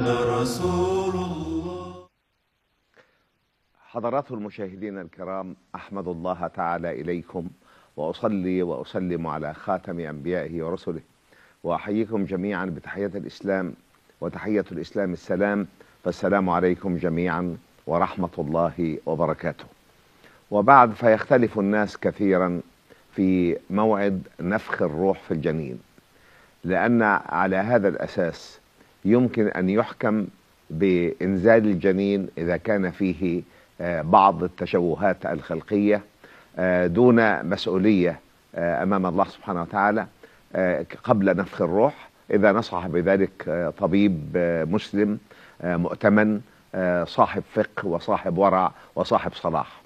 رسول الله. حضرات المشاهدين الكرام، أحمد الله تعالى إليكم وأصلي وأسلم على خاتم أنبيائه ورسله، وأحييكم جميعا بتحية الإسلام، وتحية الإسلام السلام، فالسلام عليكم جميعا ورحمة الله وبركاته. وبعد، فيختلف الناس كثيرا في موعد نفخ الروح في الجنين، لأن على هذا الأساس يمكن أن يحكم بإنزال الجنين إذا كان فيه بعض التشوهات الخلقية دون مسؤولية أمام الله سبحانه وتعالى قبل نفخ الروح، إذا نصح بذلك طبيب مسلم مؤتمن صاحب فقه وصاحب ورع وصاحب صلاح.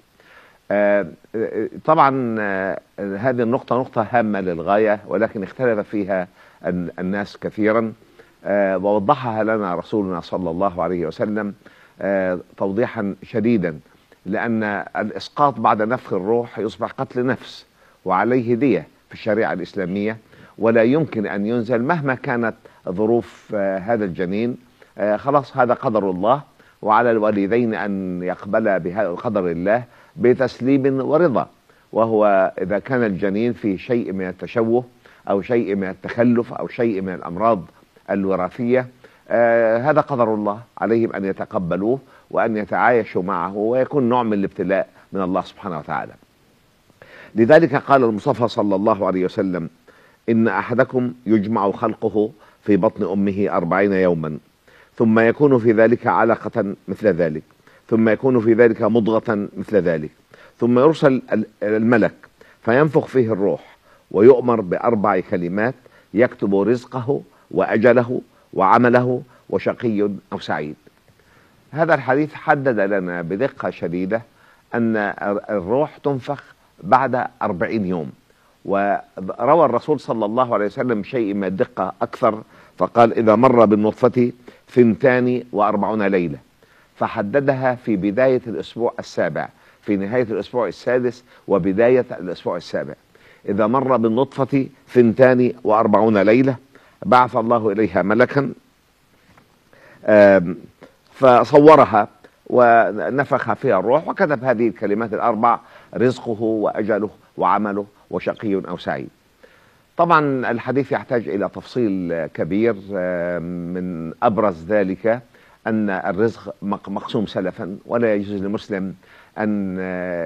طبعا هذه النقطة نقطة هامة للغاية، ولكن اختلف فيها الناس كثيرا، ووضحها لنا رسولنا صلى الله عليه وسلم توضيحا شديدا، لأن الإسقاط بعد نفخ الروح يصبح قتل نفس وعليه دية في الشريعة الإسلامية، ولا يمكن أن ينزل مهما كانت ظروف هذا الجنين. خلاص، هذا قدر الله، وعلى الوالدين أن يقبل بهذا قدر الله بتسليم ورضا. وهو إذا كان الجنين في شيء من التشوه أو شيء من التخلف أو شيء من الأمراض الوراثية، هذا قدر الله، عليهم أن يتقبلوه وأن يتعايشوا معه، ويكون نوع من الابتلاء من الله سبحانه وتعالى. لذلك قال المصطفى صلى الله عليه وسلم: إن أحدكم يجمع خلقه في بطن أمه 40 يوما، ثم يكون في ذلك علقة مثل ذلك، ثم يكون في ذلك مضغة مثل ذلك، ثم يرسل الملك فينفخ فيه الروح، ويؤمر ب4 كلمات يكتب رزقه وأجله وعمله وشقي أو سعيد. هذا الحديث حدد لنا بدقة شديدة أن الروح تنفخ بعد 40 يوم، وروى الرسول صلى الله عليه وسلم شيء من الدقة أكثر، فقال: إذا مر بالنطفة 42 ليلة، فحددها في بداية الأسبوع السابع، في نهاية الأسبوع السادس وبداية الأسبوع السابع. إذا مر بالنطفة 42 ليلة بعث الله إليها ملكا فصورها ونفخ فيها الروح، وكتب هذه الكلمات ال4: رزقه وأجله وعمله وشقي أو سعيد. طبعا الحديث يحتاج إلى تفصيل كبير، من أبرز ذلك أن الرزق مقسوم سلفا، ولا يجوز للمسلم أن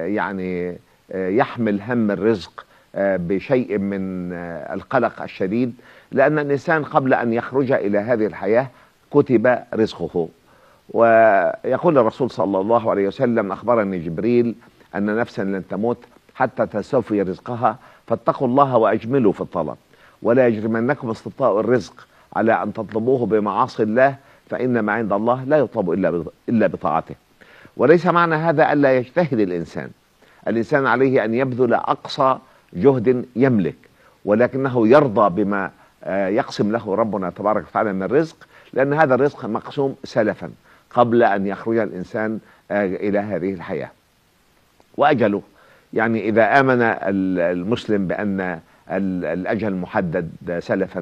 يحمل هم الرزق بشيء من القلق الشديد، لأن الإنسان قبل أن يخرج إلى هذه الحياة كتب رزقه. ويقول الرسول صلى الله عليه وسلم: أخبرني جبريل أن نفسا لن تموت حتى تستوفي رزقها، فاتقوا الله وأجملوا في الطلب، ولا يجرمنكم استبطاء الرزق على أن تطلبوه بمعاصي الله، فإن ما عند الله لا يطلب إلا بطاعته. وليس معنى هذا ألا يجتهد الإنسان عليه أن يبذل أقصى جهد يملك، ولكنه يرضى بما يقسم له ربنا تبارك وتعالى من الرزق، لأن هذا الرزق مقسوم سلفا قبل أن يخرج الإنسان إلى هذه الحياة. وأجله، يعني إذا آمن المسلم بأن الأجل محدد سلفا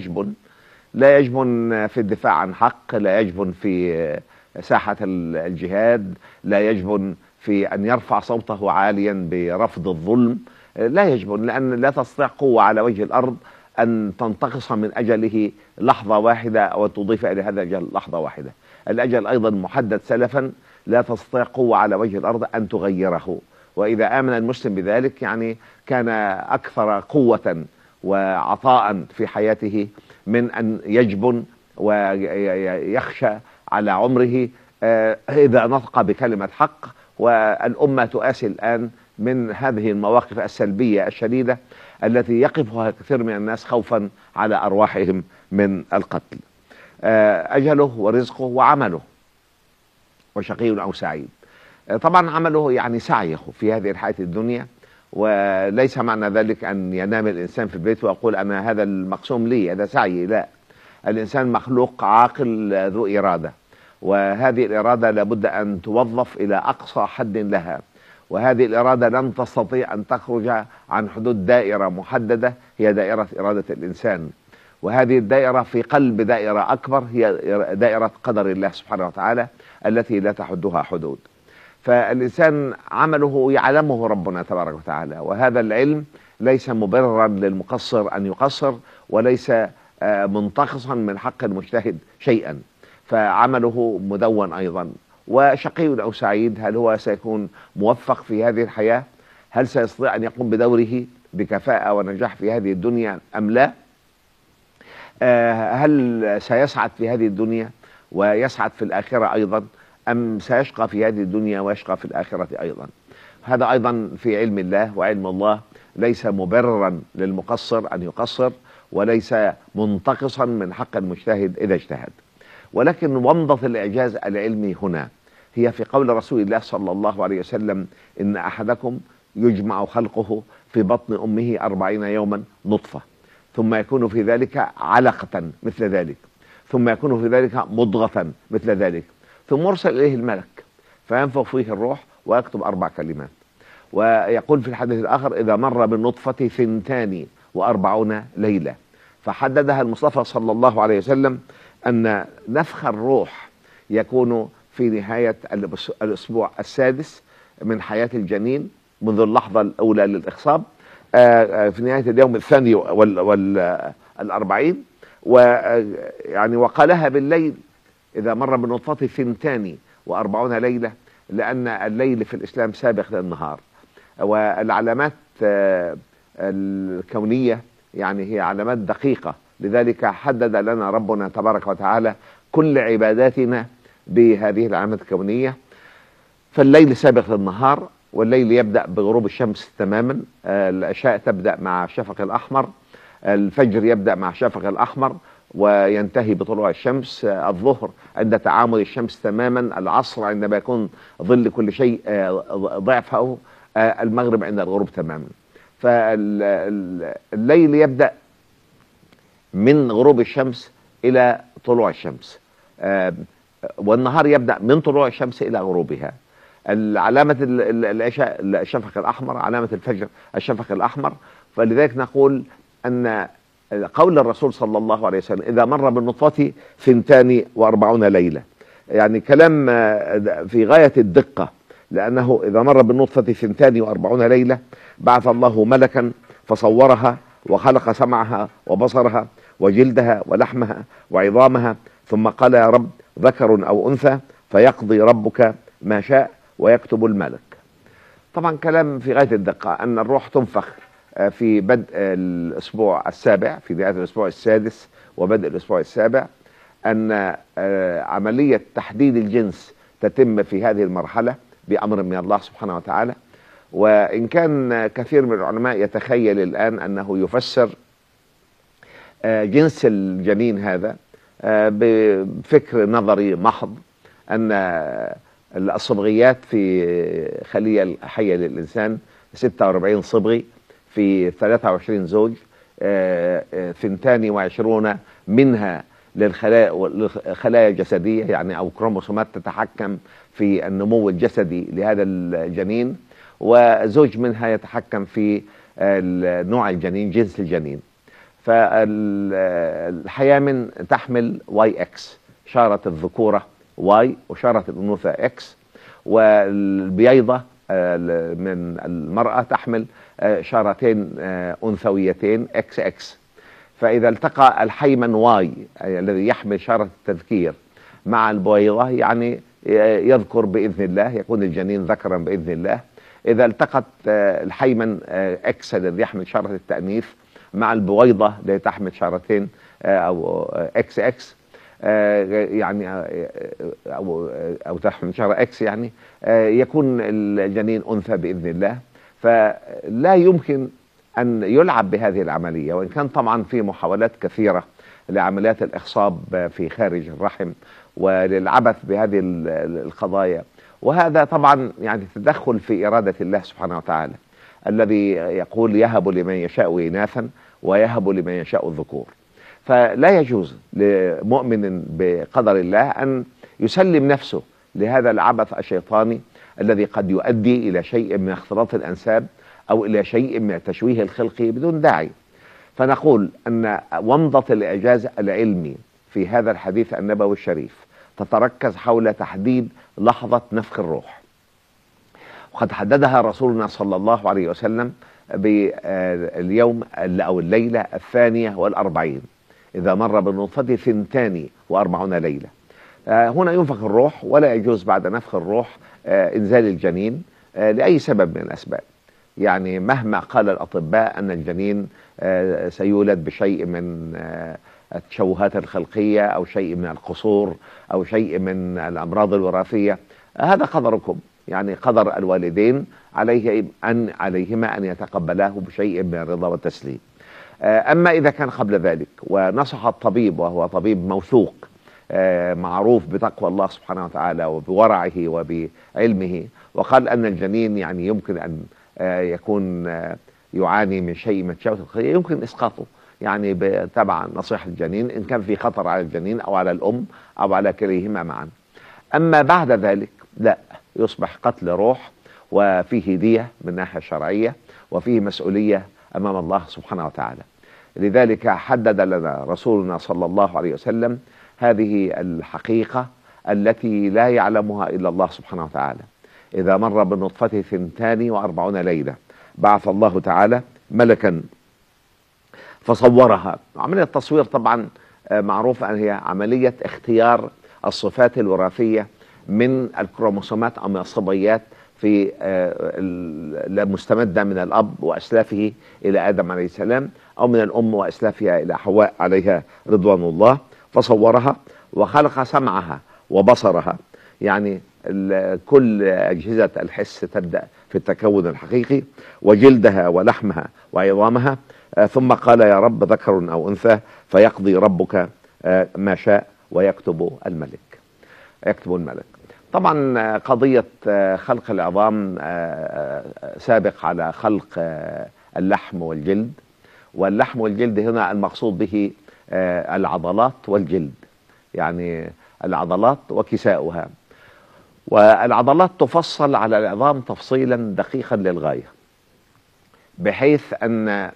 لا يجبن في الدفاع عن حق، لا يجبن في ساحة الجهاد، لا يجبن في أن يرفع صوته عاليا برفض الظلم، لا يجبن، لأن لا تستطيع قوة على وجه الأرض أن تنتقص من أجله لحظة واحدة أو تضيف إلى هذا الأجل لحظة واحدة. الأجل أيضا محدد سلفا، لا تستطيع قوة على وجه الأرض أن تغيره. وإذا آمن المسلم بذلك كان أكثر قوة وعطاء في حياته من أن يجبن ويخشى على عمره إذا نطق بكلمة حق. والأمة تؤاسي الآن من هذه المواقف السلبية الشديدة التي يقفها كثير من الناس خوفا على أرواحهم من القتل. أجله ورزقه وعمله وشقي أو سعيد. طبعا عمله سعيه في هذه الحياة الدنيا، وليس معنى ذلك أن ينام الإنسان في البيت ويقول أنا هذا المقسوم لي، هذا سعي. لا، الإنسان مخلوق عاقل ذو إرادة، وهذه الإرادة لابد أن توظف إلى أقصى حد لها، وهذه الإرادة لن تستطيع أن تخرج عن حدود دائرة محددة هي دائرة إرادة الإنسان. وهذه الدائرة في قلب دائرة أكبر، هي دائرة قدر الله سبحانه وتعالى التي لا تحدها حدود. فالإنسان عمله يعلمه ربنا تبارك وتعالى، وهذا العلم ليس مبررا للمقصر أن يقصر، وليس منتقصا من حق المجتهد شيئا، فعمله مدون أيضا. وشقي أو سعيد، هل هو سيكون موفق في هذه الحياة؟ هل سيستطيع أن يقوم بدوره بكفاءة ونجاح في هذه الدنيا أم لا؟ هل سيسعد في هذه الدنيا ويسعد في الآخرة أيضا، أم سيشقى في هذه الدنيا ويشقى في الآخرة أيضا؟ هذا أيضا في علم الله، وعلم الله ليس مبررا للمقصر أن يقصر، وليس منتقصا من حق المجتهد إذا اجتهد. ولكن ومضة الإعجاز العلمي هنا هي في قول رسول الله صلى الله عليه وسلم: إن أحدكم يجمع خلقه في بطن أمه 40 يوما نطفة، ثم يكون في ذلك علقة مثل ذلك، ثم يكون في ذلك مضغة مثل ذلك، ثم يرسل إليه الملك فينفخ فيه الروح ويكتب 4 كلمات. ويقول في الحديث الآخر: إذا مر بالنطفة 42 ليلة. فحددها المصطفى صلى الله عليه وسلم أن نفخ الروح يكون في نهاية الأسبوع السادس من حياة الجنين منذ اللحظة الأولى للإخصاب، في نهاية اليوم الثاني والأربعين، ويعني وقالها بالليل إذا مر بالنطفة 42 ليلة، لأن الليل في الإسلام سابق للنهار. والعلامات الكونية يعني هي علامات دقيقة، لذلك حدد لنا ربنا تبارك وتعالى كل عباداتنا بهذه العلامات الكونية. فالليل سابق للنهار، والليل يبدأ بغروب الشمس تماما، العشاء تبدأ مع الشفق الأحمر، الفجر يبدأ مع الشفق الأحمر وينتهي بطلوع الشمس، الظهر عند تعامد الشمس تماما، العصر عندما يكون ظل كل شيء ضعفه، المغرب عند الغروب تماما. فالليل يبدأ من غروب الشمس إلى طلوع الشمس، والنهار يبدأ من طلوع الشمس إلى غروبها. علامة العشاء الشفق الأحمر، علامة الفجر الشفق الأحمر. فلذلك نقول أن قول الرسول صلى الله عليه وسلم: إذا مر بالنطفة 42 ليلة، يعني كلام في غاية الدقة، لأنه إذا مر بالنطفة 42 ليلة بعث الله ملكا فصورها وخلق سمعها وبصرها وجلدها ولحمها وعظامها، ثم قال: يا رب ذكر أو أنثى، فيقضي ربك ما شاء ويكتب الملك. طبعا كلام في غاية الدقة أن الروح تنفخ في بدء الأسبوع السابع، في نهاية الأسبوع السادس وبدء الأسبوع السابع، أن عملية تحديد الجنس تتم في هذه المرحلة بأمر من الله سبحانه وتعالى. وإن كان كثير من العلماء يتخيل الآن أنه يفسر جنس الجنين هذا بفكر نظري محض، أن الصبغيات في خلية الحية للإنسان 46 صبغي في 23 زوج، 22 منها للخلايا الجسدية يعني أو كروموسومات تتحكم في النمو الجسدي لهذا الجنين، وزوج منها يتحكم في نوع الجنين، جنس الجنين. فالحيامن تحمل واي اكس، شارة الذكورة واي وشارة الأنوثة اكس، والبيضة من المرأة تحمل شارتين أنثويتين اكس اكس. فإذا التقى الحيمن واي الذي يحمل شارة التذكير مع البويضة، يعني يذكر بإذن الله، يكون الجنين ذكرا بإذن الله. إذا التقت الحيمن اكس الذي يحمل شارة التأنيث مع البويضة التي تحمل شارتين أو اكس اكس، يعني أو تحمل شارة اكس، يعني يكون الجنين أنثى بإذن الله. فلا يمكن أن يلعب بهذه العملية، وإن كان طبعا في محاولات كثيرة لعمليات الإخصاب في خارج الرحم وللعبث بهذه القضايا، وهذا طبعا يعني تدخل في إرادة الله سبحانه وتعالى الذي يقول: يهب لمن يشاء إناثا ويهب لمن يشاء الذكور. فلا يجوز لمؤمن بقدر الله أن يسلم نفسه لهذا العبث الشيطاني الذي قد يؤدي إلى شيء من اختلاط الأنساب أو إلى شيء من التشويه الخلقي بدون داعي. فنقول أن ومضة الإعجاز العلمي في هذا الحديث النبوي الشريف تتركز حول تحديد لحظة نفخ الروح، وقد حددها رسولنا صلى الله عليه وسلم باليوم أو الليلة 42، إذا مر بالنطفة 42 ليلة. هنا ينفخ الروح، ولا يجوز بعد نفخ الروح إنزال الجنين لأي سبب من الأسباب. يعني مهما قال الأطباء أن الجنين سيولد بشيء من التشوهات الخلقية أو شيء من القصور أو شيء من الأمراض الوراثية، هذا قدركم، يعني قدر الوالدين عليهما أن يتقبلاه بشيء من الرضا والتسليم. أما إذا كان قبل ذلك ونصح الطبيب، وهو طبيب موثوق معروف بتقوى الله سبحانه وتعالى وبورعه وبعلمه، وقال أن الجنين يعني يمكن أن يكون يعاني من شيء من التشوهات الخلقية، يمكن إسقاطه يعني تبع نصيحة الجنين إن كان في خطر على الجنين أو على الأم أو على كليهما معا. أما بعد ذلك لا، يصبح قتل روح، وفيه دية من ناحية شرعية، وفيه مسؤولية أمام الله سبحانه وتعالى. لذلك حدد لنا رسولنا صلى الله عليه وسلم هذه الحقيقة التي لا يعلمها إلا الله سبحانه وتعالى. إذا مر بالنطفة 42 ليلة بعث الله تعالى ملكا فصورها. عملية التصوير طبعا معروف أن هي عملية اختيار الصفات الوراثية من الكروموسومات أو من الصبيات في المستمدة من الأب وأسلافه إلى آدم عليه السلام، أو من الأم وأسلافها إلى حواء عليها رضوان الله. فصورها وخلق سمعها وبصرها، يعني كل أجهزة الحس تبدأ في التكون الحقيقي، وجلدها ولحمها وعظامها. ثم قال يا رب ذكر أو أنثى، فيقضي ربك ما شاء ويكتب الملك. طبعا قضية خلق العظام سابق على خلق اللحم والجلد، واللحم والجلد هنا المقصود به العضلات والجلد، يعني العضلات وكساؤها. والعضلات تفصل على العظام تفصيلا دقيقا للغاية، بحيث أن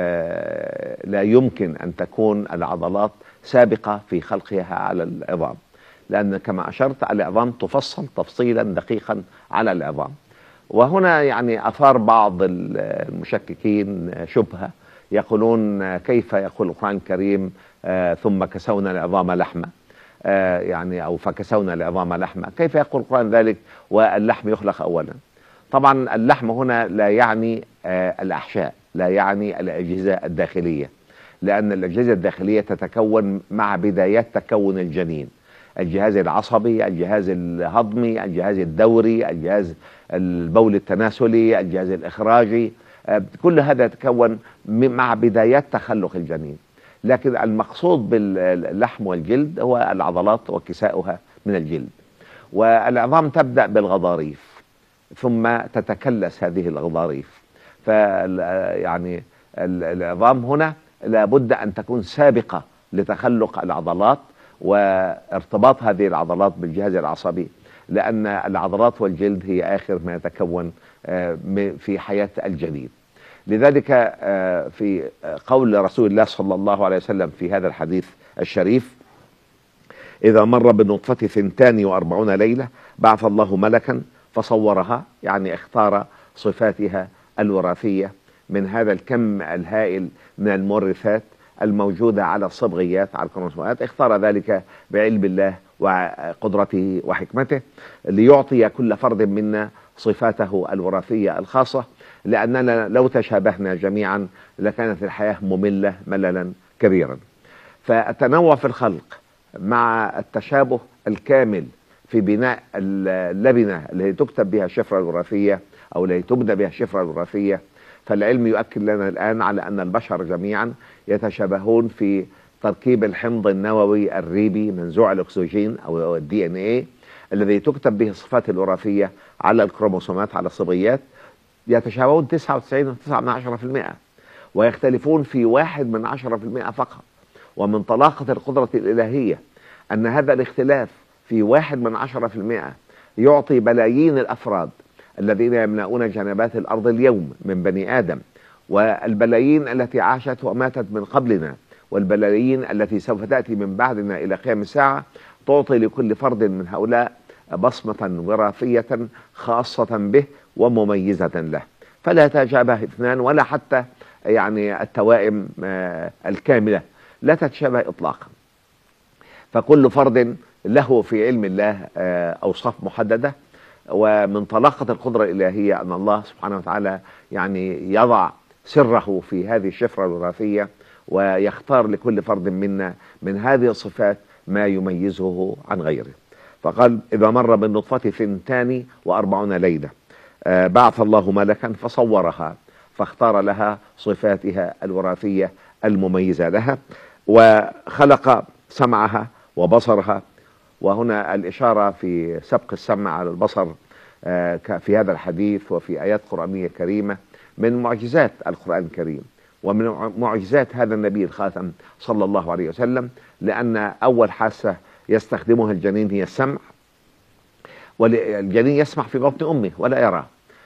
لا يمكن أن تكون العضلات سابقة في خلقها على العظام، لأن كما أشرت العظام تفصل تفصيلا دقيقا على العظام. وهنا يعني أثار بعض المشككين شبهة، يقولون كيف يقول القرآن الكريم ثم كسونا العظام لحمة، يعني أو فكسونا العظام لحمة، كيف يقول القرآن ذلك واللحم يخلق أولا؟ طبعا اللحم هنا لا يعني الأحشاء، لا يعني الأجهزة الداخلية، لأن الأجهزة الداخلية تتكون مع بدايات تكون الجنين: الجهاز العصبي، الجهاز الهضمي، الجهاز الدوري، الجهاز البول التناسلي، الجهاز الإخراجي، كل هذا يتكون مع بدايات تخلق الجنين. لكن المقصود باللحم والجلد هو العضلات وكساؤها من الجلد. والعظام تبدأ بالغضاريف ثم تتكلس هذه الغضاريف. يعني العظام هنا لابد أن تكون سابقة لتخلق العضلات وارتباط هذه العضلات بالجهاز العصبي، لأن العضلات والجلد هي آخر ما يتكون في حياة الجنين. لذلك في قول رسول الله صلى الله عليه وسلم في هذا الحديث الشريف: إذا مر بالنطفة 42 ليلة بعث الله ملكا فصورها، يعني اختار صفاتها الوراثية من هذا الكم الهائل من المورثات الموجودة على الصبغيات، على الكروموسومات. اختار ذلك بعلم الله وقدرته وحكمته ليعطي كل فرد منا صفاته الوراثية الخاصة، لأننا لو تشابهنا جميعا لكانت الحياة مملة مللا كبيرا. فالتنوع في الخلق مع التشابه الكامل في بناء اللبنة التي تكتب بها الشفرة الوراثية أو التي تبنى بها الشفرة الوراثية، فالعلم يؤكد لنا الآن على أن البشر جميعا يتشابهون في تركيب الحمض النووي الريبي منزوع الأكسجين أو DNA الذي تكتب به الصفات الوراثية على الكروموسومات، على الصبغيات. يتشابهون 99.9%، ويختلفون في 1/10% فقط. ومن طلاقة القدرة الإلهية أن هذا الاختلاف في 1/10% يعطي بلايين الأفراد الذين يملؤون جنبات الأرض اليوم من بني آدم والبلايين التي عاشت وماتت من قبلنا، والبلايين التي سوف تأتي من بعدنا إلى قيام الساعة، تعطي لكل فرد من هؤلاء بصمة وراثية خاصة به ومميزة له، فلا تتشابه اثنان ولا حتى يعني التوائم الكاملة لا تتشابه إطلاقا. فكل فرد له في علم الله أوصاف محددة، ومن طلاقة القدرة الإلهية أن الله سبحانه وتعالى يعني يضع سره في هذه الشفرة الوراثية، ويختار لكل فرد منا من هذه الصفات ما يميزه عن غيره. فقال: إذا مر بالنطفة 42 ليلة بعث الله ملكا فصورها، فاختار لها صفاتها الوراثية المميزة لها، وخلق سمعها وبصرها. وهنا الإشارة في سبق السمع على البصر في هذا الحديث وفي آيات قرآنية كريمة من معجزات القرآن الكريم، ومن معجزات هذا النبي الخاتم صلى الله عليه وسلم، لأن أول حاسة يستخدمها الجنين هي السمع، والجنين يسمع في بطن أمه ولا يرى،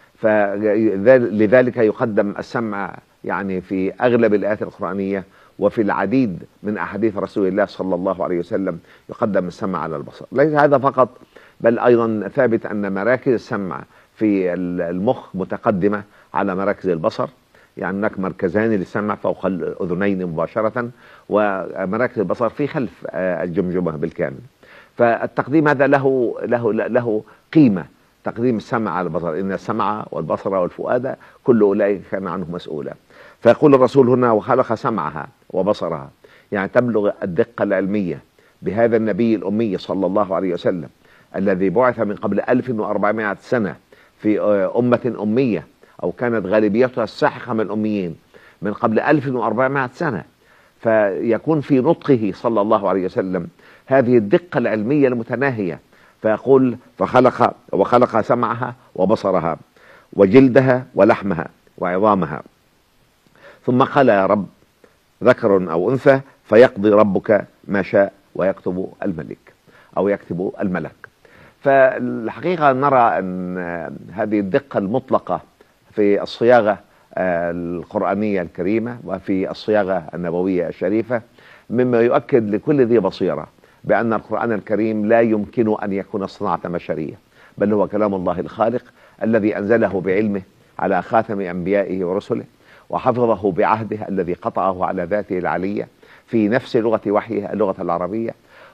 فلذلك يقدم السمع يعني في أغلب الآيات القرآنية، وفي العديد من أحاديث رسول الله صلى الله عليه وسلم يقدم السمع على البصر. ليس هذا فقط، بل أيضا ثابت أن مراكز السمع في المخ متقدمة على مراكز البصر، يعني هناك مركزان للسمع فوق الأذنين مباشرة، ومراكز البصر في خلف الجمجمة بالكامل. فالتقديم هذا له قيمة، تقديم السمع على البصر، إن السمع والبصر والفؤاد كل أولئك كان عنه مسؤولا. فيقول الرسول هنا: وخلق سمعها وبصرها، يعني تبلغ الدقة العلمية بهذا النبي الأمي صلى الله عليه وسلم الذي بعث من قبل 1400 سنة في أمة أمية، أو كانت غالبيتها الساحقة من الأميين من قبل 1400 سنة، فيكون في نطقه صلى الله عليه وسلم هذه الدقة العلمية المتناهية. فيقول: وخلق سمعها وبصرها وجلدها ولحمها وعظامها، ثم قال: يا رب ذكر أو أنثى، فيقضي ربك ما شاء ويكتب الملك أو يكتب الملك. فالحقيقة نرى أن هذه الدقة المطلقة في الصياغة القرآنية الكريمة وفي الصياغة النبوية الشريفة مما يؤكد لكل ذي بصيرة بأن القرآن الكريم لا يمكن أن يكون صناعة بشرية، بل هو كلام الله الخالق الذي أنزله بعلمه على خاتم أنبيائه ورسله، وحفظه بعهده الذي قطعه على ذاته العلية في نفس لغة وحيه اللغة العربية،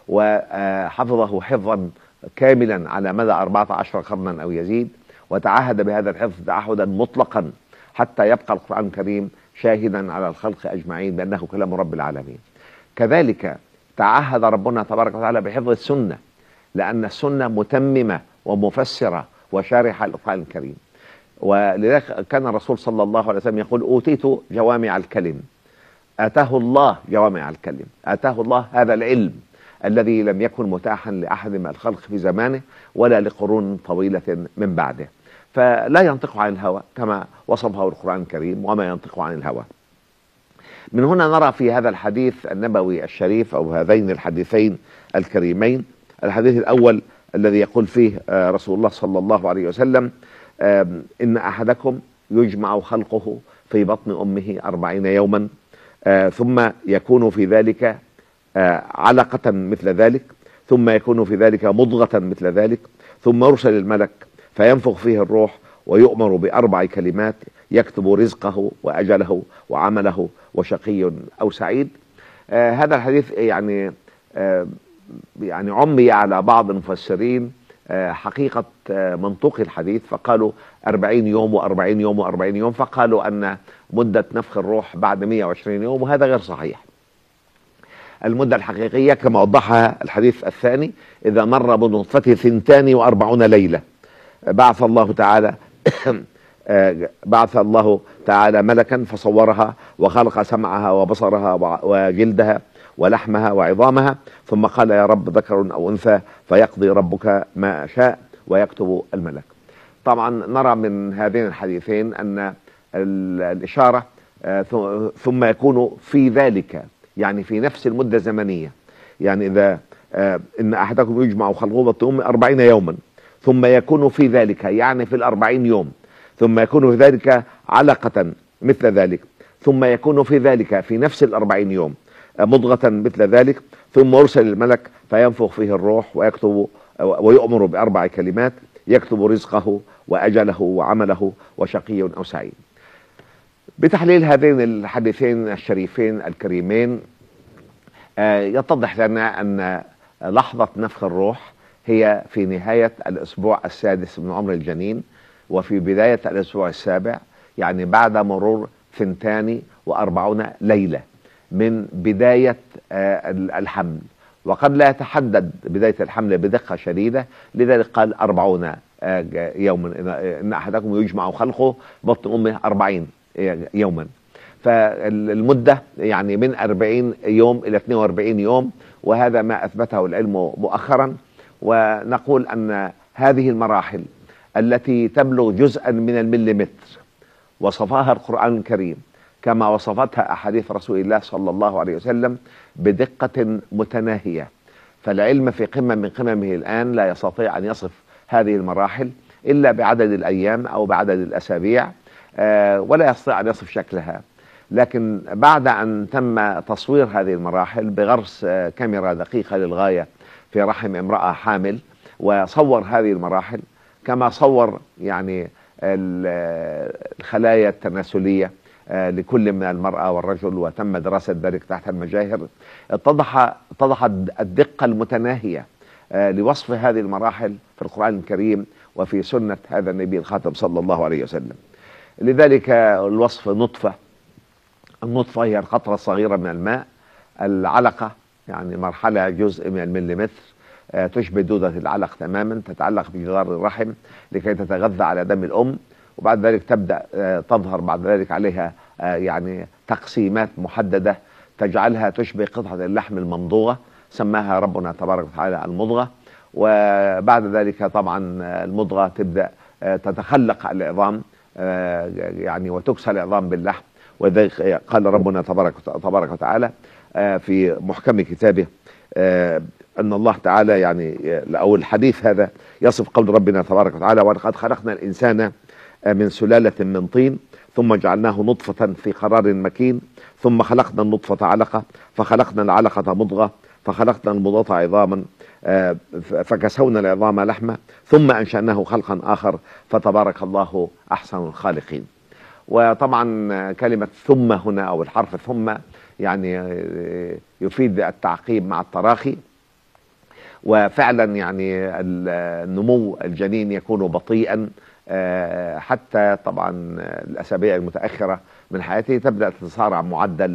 وحفظه حفظا كاملا على مدى 14 قرنا أو يزيد، وتعهد بهذا الحفظ تعهدا مطلقا حتى يبقى القرآن الكريم شاهدا على الخلق أجمعين بأنه كلام رب العالمين. كذلك تعهد ربنا تبارك وتعالى بحفظ السنة، لأن السنة متممة ومفسرة وشارحة للقرآن الكريم. ولذلك كان الرسول صلى الله عليه وسلم يقول: أوتيت جوامع الكلم. آتاه الله جوامع الكلم، آتاه الله هذا العلم الذي لم يكن متاحا لأحد من الخلق في زمانه ولا لقرون طويلة من بعده، فلا ينطق عن الهوى كما وصفه القرآن الكريم، وما ينطق عن الهوى. من هنا نرى في هذا الحديث النبوي الشريف أو هذين الحديثين الكريمين، الحديث الأول الذي يقول فيه رسول الله صلى الله عليه وسلم: إن أحدكم يجمع خلقه في بطن أمه 40 يوما، ثم يكون في ذلك علقة مثل ذلك، ثم يكون في ذلك مضغة مثل ذلك، ثم يرسل الملك فينفخ فيه الروح، ويؤمر ب4 كلمات: يكتب رزقه وأجله وعمله وشقي أو سعيد. هذا الحديث يعني عمي على بعض المفسرين حقيقة منطوق الحديث، فقالوا 40 يوم و40 يوم و40 يوم، فقالوا أن مدة نفخ الروح بعد 120 يوم، وهذا غير صحيح. المدة الحقيقية كما وضحها الحديث الثاني: إذا مر بنطفة 42 ليلة بعث الله تعالى ملكا فصورها، وخلق سمعها وبصرها وجلدها ولحمها وعظامها، ثم قال: يا رب ذكر أو أنثى، فيقضي ربك ما شاء ويكتب الملك. طبعا نرى من هذين الحديثين أن الإشارة ثم يكون في ذلك، يعني في نفس المدة الزمنية، يعني إذا إن أحدكم يجمع خلقه بطن أمه 40 يوما، ثم يكون في ذلك يعني في 40 يوم، ثم يكون في ذلك علقة مثل ذلك، ثم يكون في ذلك في نفس ال40 يوم مضغة مثل ذلك، ثم يرسل الملك فينفخ فيه الروح ويكتب ويؤمر ب4 كلمات يكتب رزقه وأجله وعمله وشقي أو سعيد. بتحليل هذين الحديثين الشريفين الكريمين يتضح لنا أن لحظة نفخ الروح هي في نهاية الأسبوع السادس من عمر الجنين وفي بداية الأسبوع السابع، يعني بعد مرور 42 ليلة من بداية الحمل. وقد لا يتحدد بداية الحمل بدقة شديدة، لذلك قال 40 يوما، إن أحدكم يجمع خلقه بطن أمه 40 يوما. فالمدة يعني من 40 يوم إلى 42 يوم، وهذا ما أثبته العلم مؤخرا. ونقول أن هذه المراحل التي تبلغ جزءا من المليمتر وصفها القرآن الكريم كما وصفتها أحاديث رسول الله صلى الله عليه وسلم بدقة متناهية، فالعلم في قمة من قممه الآن لا يستطيع أن يصف هذه المراحل إلا بعدد الأيام أو بعدد الأسابيع، ولا يستطيع أن يصف شكلها. لكن بعد أن تم تصوير هذه المراحل بغرس كاميرا دقيقة للغاية في رحم امرأة حامل، وصور هذه المراحل كما صور يعني الخلايا التناسلية لكل من المرأة والرجل، وتم دراسة ذلك تحت المجاهر، اتضحت الدقة المتناهية لوصف هذه المراحل في القرآن الكريم وفي سنة هذا النبي الخاتم صلى الله عليه وسلم. لذلك الوصف نطفة، النطفة هي القطرة الصغيرة من الماء. العلقة يعني مرحلة جزء من المليمتر، تشبه دودة العلق تماما، تتعلق بجدار الرحم لكي تتغذى على دم الأم، وبعد ذلك تبدأ تظهر بعد ذلك عليها يعني تقسيمات محددة تجعلها تشبه قطعة اللحم الممضوغة، سماها ربنا تبارك وتعالى المضغة. وبعد ذلك طبعا المضغة تبدأ تتخلق العظام يعني وتكسى العظام باللحم، وذلك قال ربنا تبارك وتعالى في محكم كتابه أن الله تعالى يعني أو الحديث هذا يصف قول ربنا تبارك وتعالى: ولقد خلقنا الإنسان من سلالة من طين ثم جعلناه نطفة في قرار مكين ثم خلقنا النطفة علقة فخلقنا العلقة مضغة فخلقنا المضغة عظاما فكسونا العظام لحمة ثم أنشأناه خلقا آخر فتبارك الله أحسن الخالقين. وطبعا كلمة ثم هنا أو الحرف ثم يعني يفيد التعقيب مع التراخي، وفعلا يعني النمو الجنين يكون بطيئا حتى طبعا الأسابيع المتأخرة من حياته تبدأ تتصارع معدل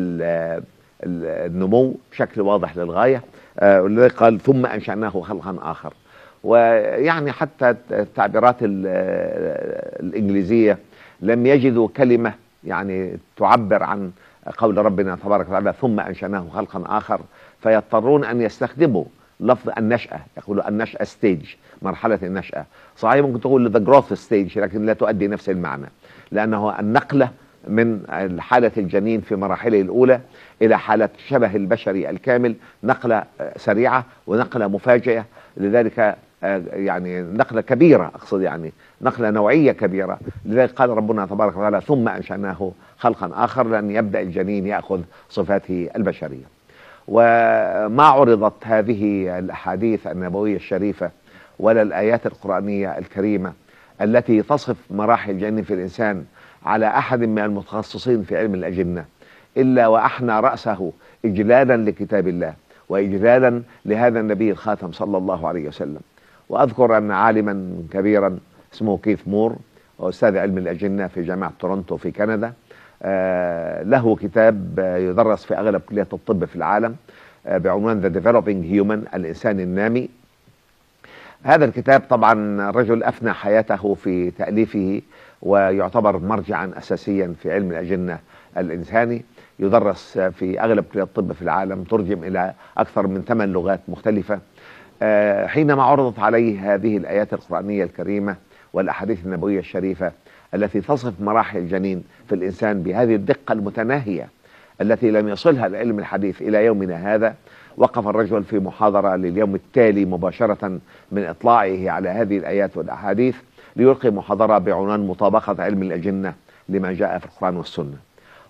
النمو بشكل واضح للغاية، ولذلك قال ثم أنشأناه خلقا آخر. ويعني حتى التعبيرات الإنجليزية لم يجدوا كلمة يعني تعبر عن قول ربنا تبارك وتعالى ثم أنشأناه خلقا آخر، فيضطرون أن يستخدموا لفظ النشأة، يقولوا النشأة ستيج، مرحلة النشأة. صحيح ممكن تقول the growth stage لكن لا تؤدي نفس المعنى، لأنه النقلة من حالة الجنين في مراحله الأولى إلى حالة شبه البشري الكامل نقلة سريعة ونقلة مفاجئة، لذلك يعني نقلة كبيرة، أقصد يعني نقلة نوعية كبيرة. لذلك قال ربنا تبارك وتعالى ثم أنشأناه خلقا آخر، لأن يبدأ الجنين يأخذ صفاته البشرية. وما عرضت هذه الأحاديث النبوية الشريفة ولا الآيات القرآنية الكريمة التي تصف مراحل الجنين في الإنسان على أحد من المتخصصين في علم الأجنة إلا وأحنى رأسه إجلالا لكتاب الله وإجلالا لهذا النبي الخاتم صلى الله عليه وسلم. وأذكر أن عالما كبيرا اسمه كيث مور، أستاذ علم الأجنة في جامعة تورنتو في كندا، له كتاب يدرس في أغلب كليات الطب في العالم بعنوان The Developing Human، الإنسان النامي. هذا الكتاب طبعا رجل أفنى حياته في تأليفه ويعتبر مرجعا أساسيا في علم الأجنة الإنساني، يدرس في أغلب كليات الطب في العالم، ترجم إلى أكثر من 8 لغات مختلفة. حينما عرضت عليه هذه الآيات القرآنية الكريمة والأحاديث النبوية الشريفة التي تصف مراحل الجنين في الإنسان بهذه الدقة المتناهية التي لم يصلها العلم الحديث إلى يومنا هذا، وقف الرجل في محاضرة لليوم التالي مباشرة من إطلاعه على هذه الآيات والأحاديث ليلقي محاضرة بعنوان مطابقة علم الأجنة لما جاء في القرآن والسنة.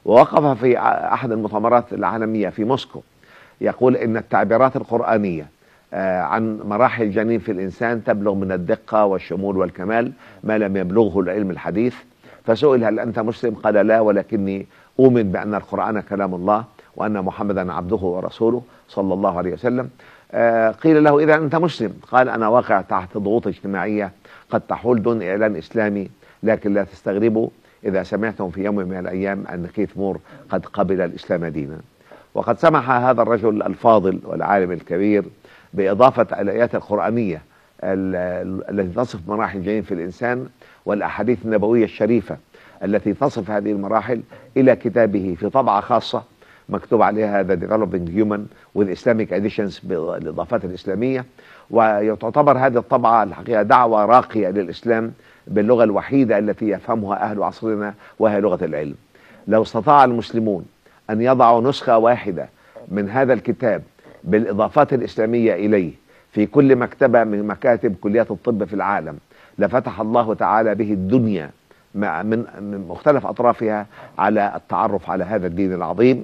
ووقف في أحد المؤتمرات العالمية في موسكو يقول إن التعبيرات القرآنية عن مراحل الجنين في الإنسان تبلغ من الدقة والشمول والكمال ما لم يبلغه العلم الحديث. فسئل هل أنت مسلم؟ قال لا، ولكني أؤمن بأن القرآن كلام الله وأن محمدا عبده ورسوله صلى الله عليه وسلم. قيل له إذا أنت مسلم؟ قال أنا واقع تحت ضغوط اجتماعية قد تحول دون إعلان إسلامي، لكن لا تستغربوا إذا سمعتم في يوم من الأيام أن كيث مور قد قبل الإسلام دينا. وقد سمح هذا الرجل الفاضل والعالم الكبير بإضافة الآيات القرآنية التي تصف مراحل الجنين في الإنسان والأحاديث النبوية الشريفة التي تصف هذه المراحل إلى كتابه في طبعة خاصة مكتوب عليها The Developing Human with Islamic Additions بالإضافات الإسلامية. وتعتبر هذه الطبعة الحقيقة دعوة راقية للإسلام باللغة الوحيدة التي يفهمها أهل عصرنا وهي لغة العلم. لو استطاع المسلمون أن يضعوا نسخة واحدة من هذا الكتاب بالإضافات الإسلامية إليه في كل مكتبة من مكاتب كليات الطب في العالم لفتح الله تعالى به الدنيا من مختلف أطرافها على التعرف على هذا الدين العظيم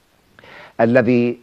الذي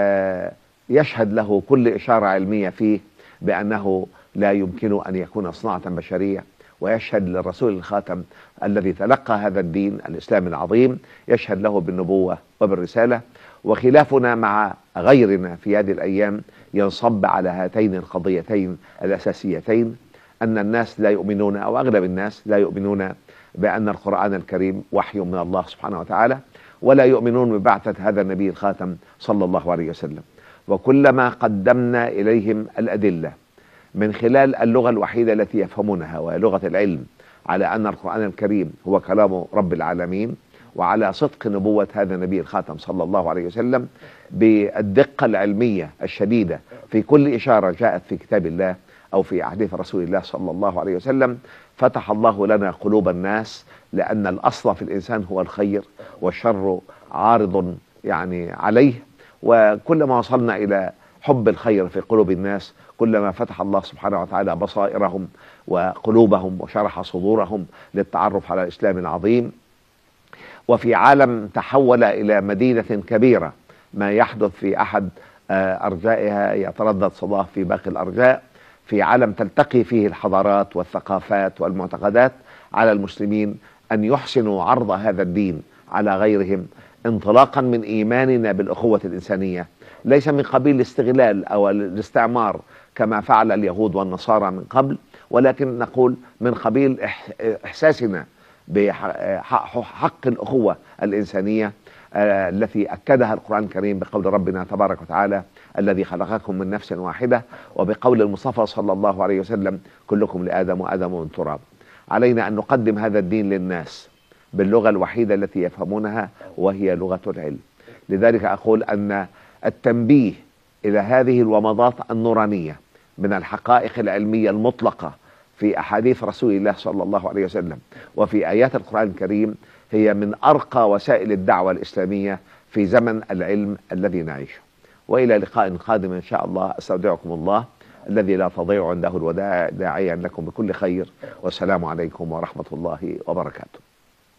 يشهد له كل إشارة علمية فيه بأنه لا يمكن أن يكون صناعة بشرية، ويشهد للرسول الخاتم الذي تلقى هذا الدين الإسلام العظيم يشهد له بالنبوة وبالرسالة. وخلافنا مع غيرنا في هذه الأيام ينصب على هاتين القضيتين الأساسيتين، أن الناس لا يؤمنون أو أغلب الناس لا يؤمنون بأن القرآن الكريم وحي من الله سبحانه وتعالى، ولا يؤمنون ببعثة هذا النبي الخاتم صلى الله عليه وسلم. وكلما قدمنا إليهم الأدلة من خلال اللغة الوحيدة التي يفهمونها وهي لغة العلم على أن القرآن الكريم هو كلام رب العالمين وعلى صدق نبوة هذا النبي الخاتم صلى الله عليه وسلم بالدقة العلمية الشديدة في كل إشارة جاءت في كتاب الله أو في أحاديث رسول الله صلى الله عليه وسلم، فتح الله لنا قلوب الناس، لأن الأصل في الإنسان هو الخير والشر عارض يعني عليه. وكلما وصلنا إلى حب الخير في قلوب الناس كلما فتح الله سبحانه وتعالى بصائرهم وقلوبهم وشرح صدورهم للتعرف على الإسلام العظيم. وفي عالم تحول إلى مدينة كبيرة ما يحدث في أحد أرجائها يتردد صداه في باقي الأرجاء، في عالم تلتقي فيه الحضارات والثقافات والمعتقدات، على المسلمين أن يحسنوا عرض هذا الدين على غيرهم انطلاقا من إيماننا بالأخوة الإنسانية، ليس من قبيل الاستغلال أو الاستعمار كما فعل اليهود والنصارى من قبل، ولكن نقول من قبيل إحساسنا بحق الأخوة الإنسانية التي أكدها القرآن الكريم بقول ربنا تبارك وتعالى الذي خلقكم من نفس واحدة، وبقول المصطفى صلى الله عليه وسلم كلكم لآدم وآدم من تراب. علينا أن نقدم هذا الدين للناس باللغة الوحيدة التي يفهمونها وهي لغة العلم. لذلك أقول أن التنبيه إلى هذه الومضات النورانية من الحقائق العلمية المطلقة في أحاديث رسول الله صلى الله عليه وسلم وفي آيات القرآن الكريم هي من أرقى وسائل الدعوة الإسلامية في زمن العلم الذي نعيشه. وإلى لقاء قادم إن شاء الله، أستودعكم الله الذي لا تضيع عنده الودائع، داعيا لكم بكل خير، والسلام عليكم ورحمة الله وبركاته.